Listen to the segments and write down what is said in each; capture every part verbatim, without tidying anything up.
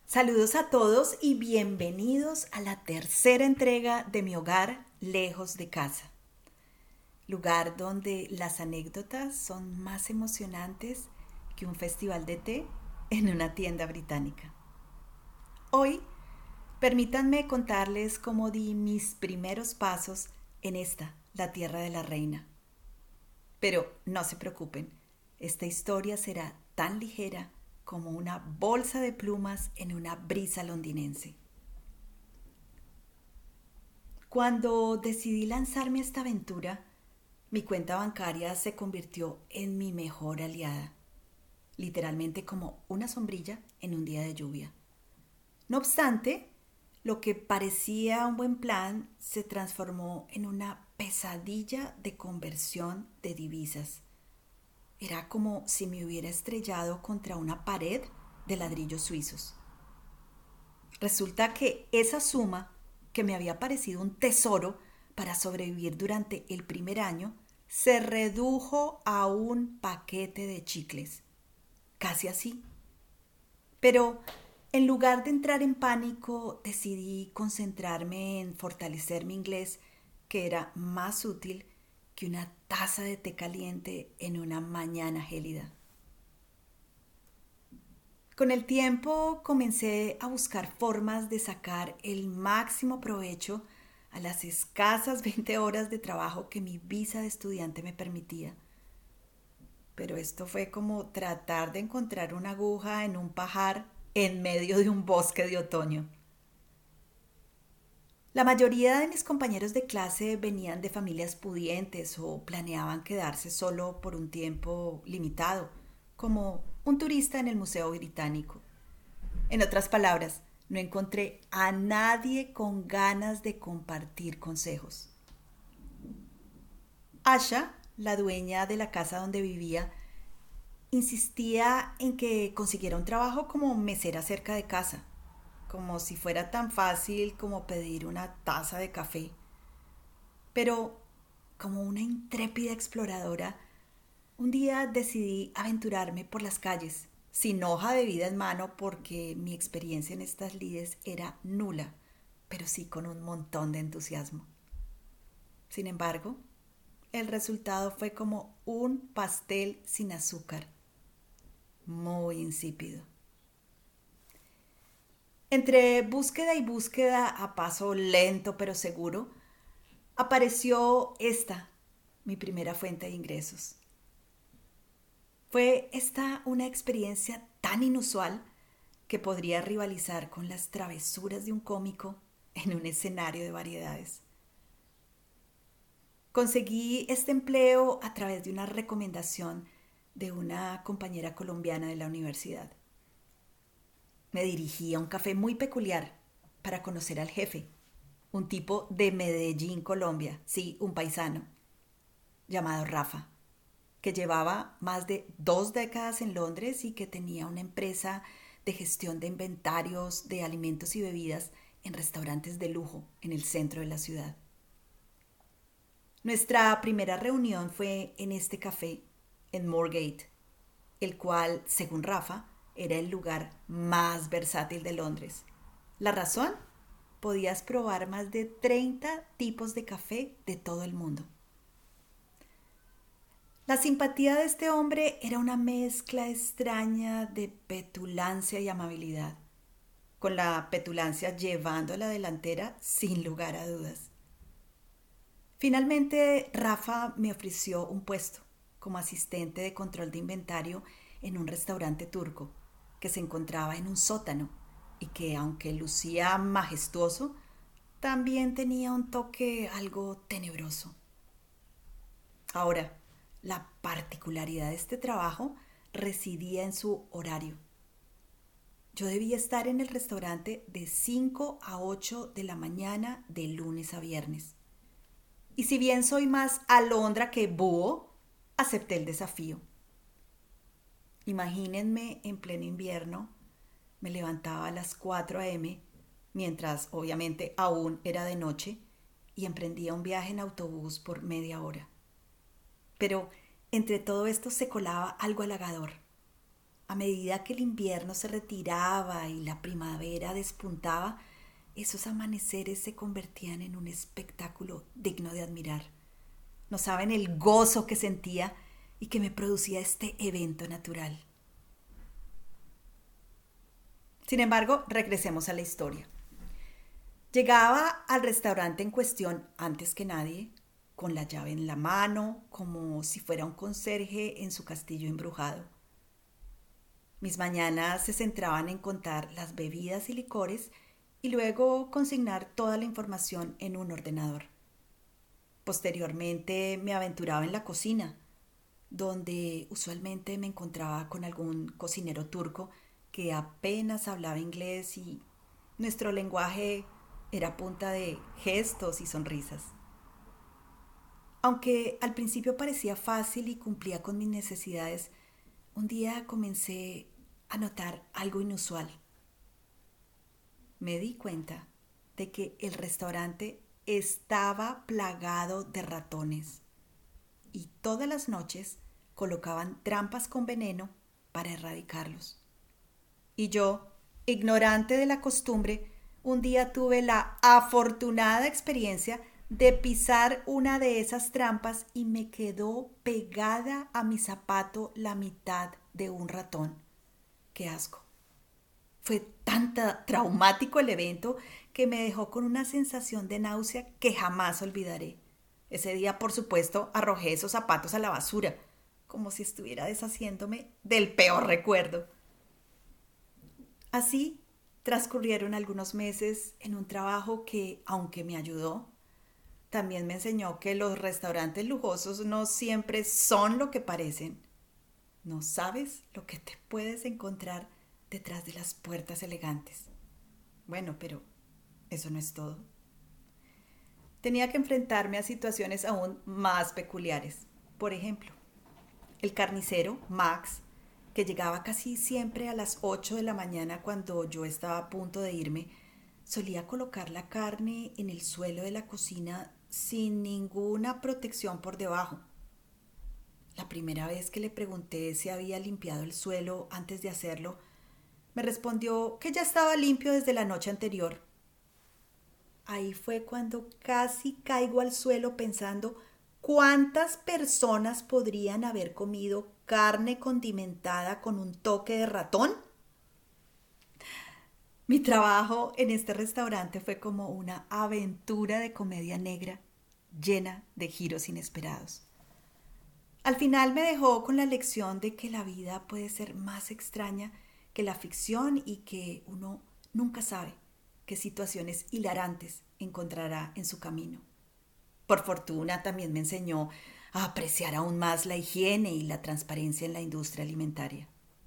Saludos a todos y bienvenidos a la tercera entrega de Mi Hogar Lejos de Casa, lugar donde las anécdotas son más emocionantes que un festival de té en una tienda británica. Hoy, permítanme contarles cómo di mis primeros pasos en esta, la Tierra de la Reina. Pero no se preocupen, esta historia será tan ligera como una bolsa de plumas en una brisa londinense. Cuando decidí lanzarme a esta aventura, mi cuenta bancaria se convirtió en mi mejor aliada, literalmente como una sombrilla en un día de lluvia. No obstante, lo que parecía un buen plan se transformó en una pesadilla de conversión de divisas. Era como si me hubiera estrellado contra una pared de ladrillos suizos. Resulta que esa suma, que me había parecido un tesoro para sobrevivir durante el primer año, se redujo a un paquete de chicles. Casi así. Pero en lugar de entrar en pánico, decidí concentrarme en fortalecer mi inglés, que era más útil que una taza de té caliente en una mañana gélida. Con el tiempo comencé a buscar formas de sacar el máximo provecho a las escasas veinte horas de trabajo que mi visa de estudiante me permitía. Pero esto fue como tratar de encontrar una aguja en un pajar en medio de un bosque de otoño. La mayoría de mis compañeros de clase venían de familias pudientes o planeaban quedarse solo por un tiempo limitado, como un turista en el Museo Británico. En otras palabras, no encontré a nadie con ganas de compartir consejos. Asha, la dueña de la casa donde vivía, insistía en que consiguiera un trabajo como mesera cerca de casa, como si fuera tan fácil como pedir una taza de café. Pero, como una intrépida exploradora, un día decidí aventurarme por las calles, sin hoja de vida en mano porque mi experiencia en estas lides era nula, pero sí con un montón de entusiasmo. Sin embargo, el resultado fue como un pastel sin azúcar, muy insípido. Entre búsqueda y búsqueda a paso lento pero seguro, apareció esta, mi primera fuente de ingresos. Fue esta una experiencia tan inusual que podría rivalizar con las travesuras de un cómico en un escenario de variedades. Conseguí este empleo a través de una recomendación de una compañera colombiana de la universidad. Me dirigí a un café muy peculiar para conocer al jefe, un tipo de Medellín, Colombia, sí, un paisano, llamado Rafa, que llevaba más de dos décadas en Londres y que tenía una empresa de gestión de inventarios de alimentos y bebidas en restaurantes de lujo en el centro de la ciudad. Nuestra primera reunión fue en este café, en Moorgate, el cual, según Rafa, era el lugar más versátil de Londres. ¿La razón? Podías probar más de treinta tipos de café de todo el mundo. La simpatía de este hombre era una mezcla extraña de petulancia y amabilidad, con la petulancia llevando a la delantera sin lugar a dudas. Finalmente, Rafa me ofreció un puesto como asistente de control de inventario en un restaurante turco que se encontraba en un sótano y que, aunque lucía majestuoso, también tenía un toque algo tenebroso. Ahora, la particularidad de este trabajo residía en su horario. Yo debía estar en el restaurante de cinco a ocho de la mañana de lunes a viernes. Y si bien soy más alondra que búho, acepté el desafío. Imagínense en pleno invierno, me levantaba a las cuatro a eme, mientras obviamente aún era de noche, y emprendía un viaje en autobús por media hora. Pero entre todo esto se colaba algo halagador. A medida que el invierno se retiraba y la primavera despuntaba, esos amaneceres se convertían en un espectáculo digno de admirar. No saben el gozo que sentía y que me producía este evento natural. Sin embargo, regresemos a la historia. Llegaba al restaurante en cuestión antes que nadie, con la llave en la mano, como si fuera un conserje en su castillo embrujado. Mis mañanas se centraban en contar las bebidas y licores y luego consignar toda la información en un ordenador. Posteriormente me aventuraba en la cocina, donde usualmente me encontraba con algún cocinero turco que apenas hablaba inglés y nuestro lenguaje era a punta de gestos y sonrisas. Aunque al principio parecía fácil y cumplía con mis necesidades, un día comencé a notar algo inusual. Me di cuenta de que el restaurante estaba plagado de ratones y todas las noches colocaban trampas con veneno para erradicarlos. Y yo, ignorante de la costumbre, un día tuve la afortunada experiencia de pisar una de esas trampas y me quedó pegada a mi zapato la mitad de un ratón. ¡Qué asco! Fue tan traumático el evento que me dejó con una sensación de náusea que jamás olvidaré. Ese día, por supuesto, arrojé esos zapatos a la basura, como si estuviera deshaciéndome del peor recuerdo. Así transcurrieron algunos meses en un trabajo que, aunque me ayudó, también me enseñó que los restaurantes lujosos no siempre son lo que parecen. No sabes lo que te puedes encontrar detrás de las puertas elegantes. Bueno, pero eso no es todo. Tenía que enfrentarme a situaciones aún más peculiares. Por ejemplo, el carnicero, Max, que llegaba casi siempre a las ocho de la mañana cuando yo estaba a punto de irme, solía colocar la carne en el suelo de la cocina sin ninguna protección por debajo. La primera vez que le pregunté si había limpiado el suelo antes de hacerlo, me respondió que ya estaba limpio desde la noche anterior. Ahí fue cuando casi caigo al suelo pensando cuántas personas podrían haber comido carne condimentada con un toque de ratón. Mi trabajo en este restaurante fue como una aventura de comedia negra llena de giros inesperados. Al final me dejó con la lección de que la vida puede ser más extraña que la ficción y que uno nunca sabe qué situaciones hilarantes encontrará en su camino. Por fortuna también me enseñó a apreciar aún más la higiene y la transparencia en la industria alimentaria.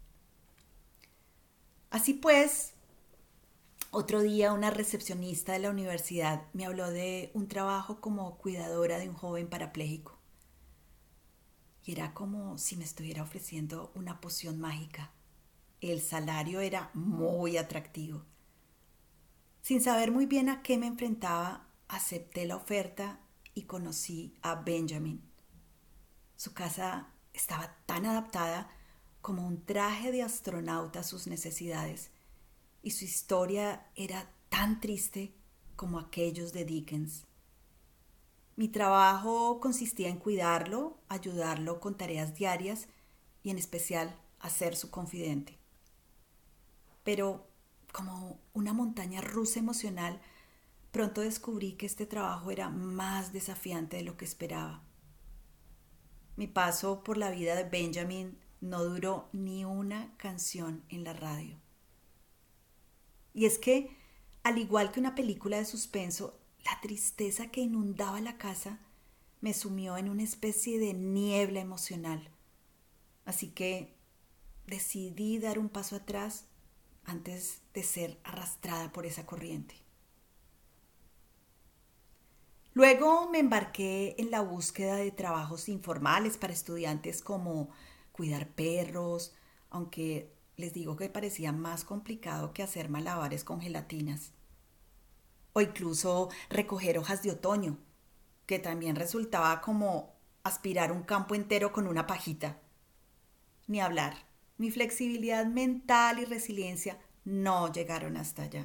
Así pues, otro día una recepcionista de la universidad me habló de un trabajo como cuidadora de un joven parapléjico. Y era como si me estuviera ofreciendo una poción mágica. El salario era muy atractivo. Sin saber muy bien a qué me enfrentaba, acepté la oferta y conocí a Benjamin. Su casa estaba tan adaptada como un traje de astronauta a sus necesidades, y su historia era tan triste como aquellos de Dickens. Mi trabajo consistía en cuidarlo, ayudarlo con tareas diarias y en especial a ser su confidente. Pero como una montaña rusa emocional, pronto descubrí que este trabajo era más desafiante de lo que esperaba. Mi paso por la vida de Benjamin no duró ni una canción en la radio. Y es que, al igual que una película de suspenso, la tristeza que inundaba la casa me sumió en una especie de niebla emocional. Así que decidí dar un paso atrás antes de ser arrastrada por esa corriente. Luego me embarqué en la búsqueda de trabajos informales para estudiantes como cuidar perros, aunque les digo que parecía más complicado que hacer malabares con gelatinas. O incluso recoger hojas de otoño, que también resultaba como aspirar un campo entero con una pajita. Ni hablar Mi flexibilidad mental y resiliencia no llegaron hasta allá.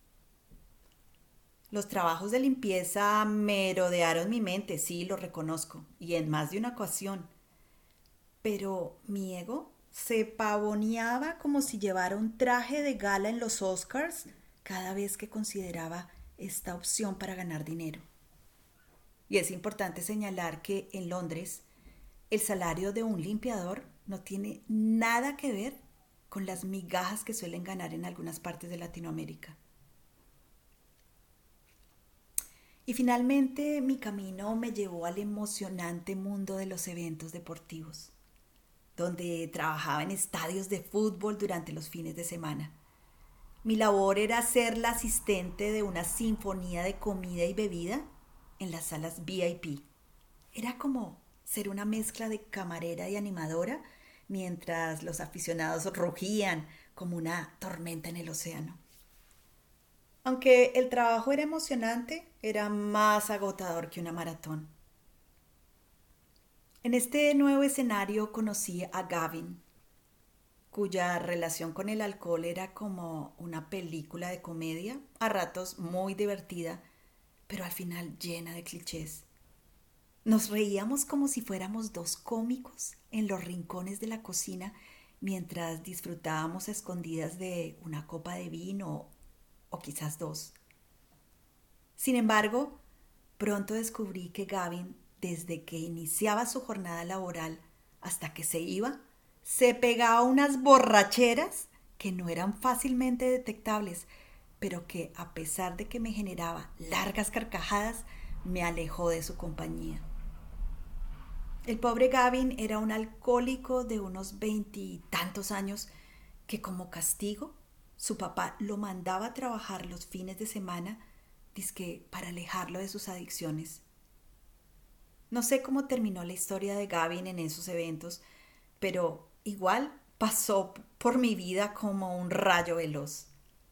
Los trabajos de limpieza merodearon mi mente, sí, lo reconozco, y en más de una ocasión. Pero mi ego se pavoneaba como si llevara un traje de gala en los Oscars cada vez que consideraba esta opción para ganar dinero. Y es importante señalar que en Londres el salario de un limpiador no tiene nada que ver con las migajas que suelen ganar en algunas partes de Latinoamérica. Y finalmente mi camino me llevó al emocionante mundo de los eventos deportivos, donde trabajaba en estadios de fútbol durante los fines de semana. Mi labor era ser la asistente de una sinfonía de comida y bebida en las salas V I P. Era como ser una mezcla de camarera y animadora mientras los aficionados rugían como una tormenta en el océano. Aunque el trabajo era emocionante, era más agotador que una maratón. En este nuevo escenario conocí a Gavin, cuya relación con el alcohol era como una película de comedia, a ratos muy divertida, pero al final llena de clichés. Nos reíamos como si fuéramos dos cómicos en los rincones de la cocina mientras disfrutábamos a escondidas de una copa de vino o quizás dos. Sin embargo, pronto descubrí que Gavin, desde que iniciaba su jornada laboral hasta que se iba, se pegaba unas borracheras que no eran fácilmente detectables, pero que a pesar de que me generaba largas carcajadas, me alejó de su compañía. El pobre Gavin era un alcohólico de unos veintitantos años que como castigo su papá lo mandaba a trabajar los fines de semana dizque para alejarlo de sus adicciones. No sé cómo terminó la historia de Gavin en esos eventos, pero igual pasó por mi vida como un rayo veloz.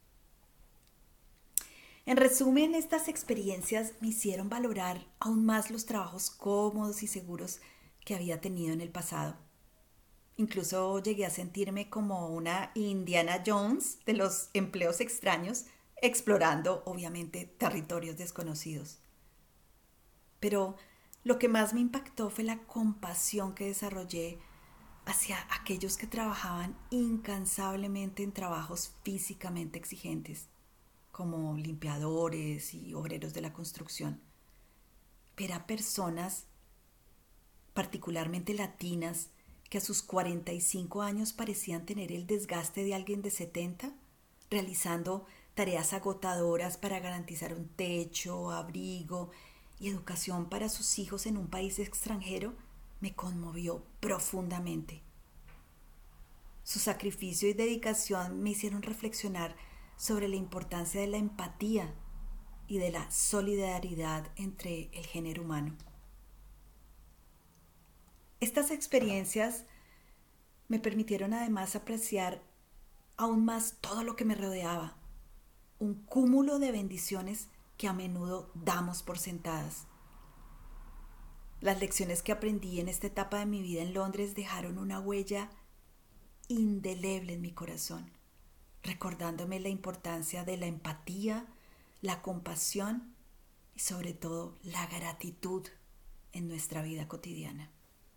En resumen, estas experiencias me hicieron valorar aún más los trabajos cómodos y seguros que había tenido en el pasado. Incluso llegué a sentirme como una Indiana Jones de los empleos extraños, explorando, obviamente, territorios desconocidos. Pero lo que más me impactó fue la compasión que desarrollé hacia aquellos que trabajaban incansablemente en trabajos físicamente exigentes, como limpiadores y obreros de la construcción. Ver a personas, particularmente latinas, que a sus cuarenta y cinco años parecían tener el desgaste de alguien de setenta, realizando tareas agotadoras para garantizar un techo, abrigo y educación para sus hijos en un país extranjero, me conmovió profundamente. Su sacrificio y dedicación me hicieron reflexionar sobre la importancia de la empatía y de la solidaridad entre el género humano. Estas experiencias me permitieron además apreciar aún más todo lo que me rodeaba, un cúmulo de bendiciones que a menudo damos por sentadas. Las lecciones que aprendí en esta etapa de mi vida en Londres dejaron una huella indeleble en mi corazón, recordándome la importancia de la empatía, la compasión y sobre todo la gratitud en nuestra vida cotidiana.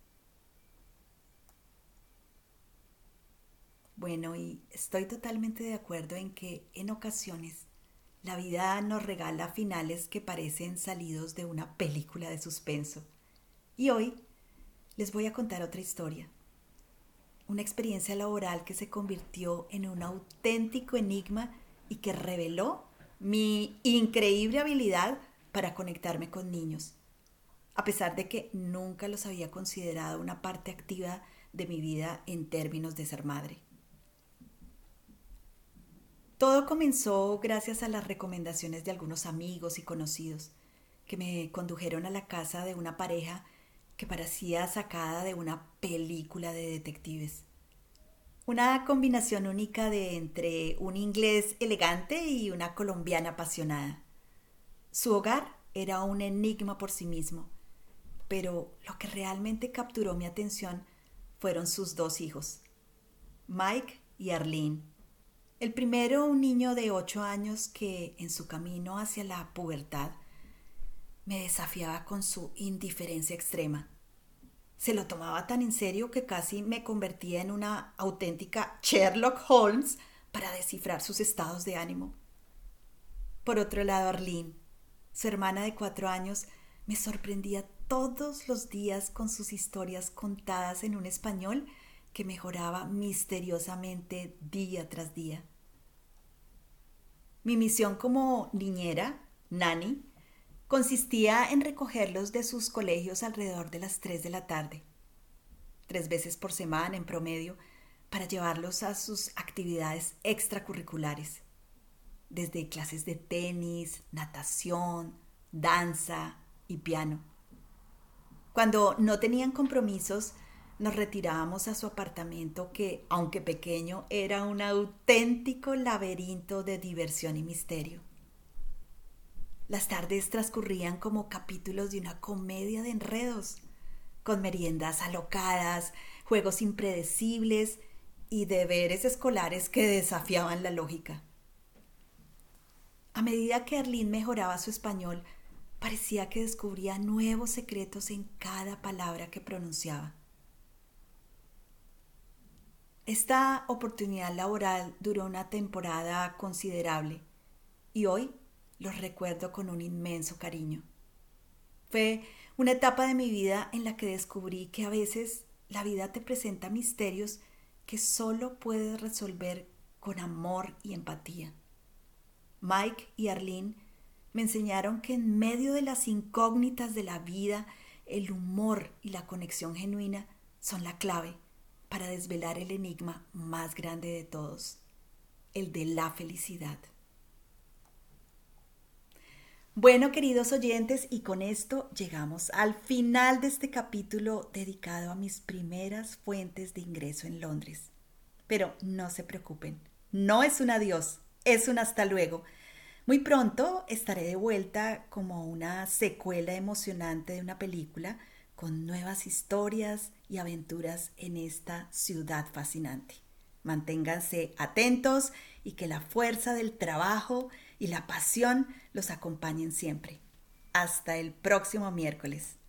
Bueno, y estoy totalmente de acuerdo en que en ocasiones la vida nos regala finales que parecen salidos de una película de suspenso. Y hoy les voy a contar otra historia. Una experiencia laboral que se convirtió en un auténtico enigma y que reveló mi increíble habilidad para conectarme con niños, a pesar de que nunca los había considerado una parte activa de mi vida en términos de ser madre. Todo comenzó gracias a las recomendaciones de algunos amigos y conocidos que me condujeron a la casa de una pareja que parecía sacada de una película de detectives. Una combinación única de entre un inglés elegante y una colombiana apasionada. Su hogar era un enigma por sí mismo, pero lo que realmente capturó mi atención fueron sus dos hijos, Mike y Arlene. El primero, un niño de ocho años que, en su camino hacia la pubertad, me desafiaba con su indiferencia extrema. Se lo tomaba tan en serio que casi me convertía en una auténtica Sherlock Holmes para descifrar sus estados de ánimo. Por otro lado, Arlene, su hermana de cuatro años, me sorprendía todos los días con sus historias contadas en un español que mejoraba misteriosamente día tras día. Mi misión como niñera, nanny, consistía en recogerlos de sus colegios alrededor de las tres de la tarde, tres veces por semana en promedio, para llevarlos a sus actividades extracurriculares, desde clases de tenis, natación, danza y piano. Cuando no tenían compromisos, nos retirábamos a su apartamento que, aunque pequeño, era un auténtico laberinto de diversión y misterio. Las tardes transcurrían como capítulos de una comedia de enredos, con meriendas alocadas, juegos impredecibles y deberes escolares que desafiaban la lógica. A medida que Arlene mejoraba su español, parecía que descubría nuevos secretos en cada palabra que pronunciaba. Esta oportunidad laboral duró una temporada considerable y hoy los recuerdo con un inmenso cariño. Fue una etapa de mi vida en la que descubrí que a veces la vida te presenta misterios que solo puedes resolver con amor y empatía. Mike y Arlene me enseñaron que en medio de las incógnitas de la vida, el humor y la conexión genuina son la clave para desvelar el enigma más grande de todos, el de la felicidad. Bueno, queridos oyentes, y con esto llegamos al final de este capítulo dedicado a mis primeras fuentes de ingreso en Londres. Pero no se preocupen, no es un adiós, es un hasta luego. Muy pronto estaré de vuelta como una secuela emocionante de una película con nuevas historias y aventuras en esta ciudad fascinante. Manténganse atentos y que la fuerza del trabajo y la pasión los acompañen siempre. Hasta el próximo miércoles.